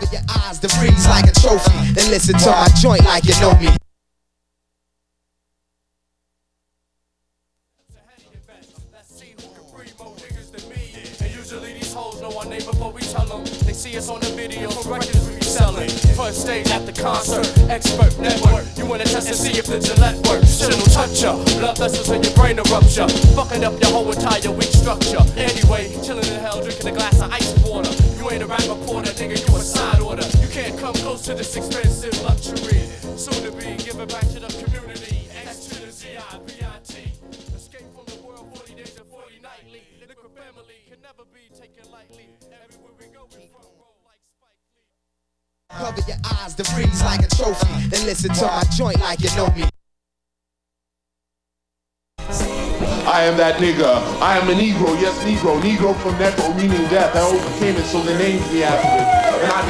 Cover your eyes to freeze like a trophy. Then listen to my joint like you know me. Before we tell them, they see us on the video for records we be selling. First stage at the concert, expert network. You wanna test and see if the Gillette works. Shit'll touch ya, blood vessels in your brain erupt ya, fucking up your whole entire weak structure. Anyway, chilling in hell, drinking a glass of ice water. You ain't a rap reporter, nigga, you a side order. You can't come close to this expensive luxury. Soon to be given back to the community. X to the Z-I-B-I-T. Escape from the world 40 days and 40 nightly. The Liquid family can never be taken lightly. Everywhere we go, we front row like Spike Lee. Cover your eyes to freeze like a trophy. Then listen to my joint like you know me. I am that nigga. I am a Negro. Yes, Negro. Negro from Necro, meaning death. I overcame it, so they named me after it. And I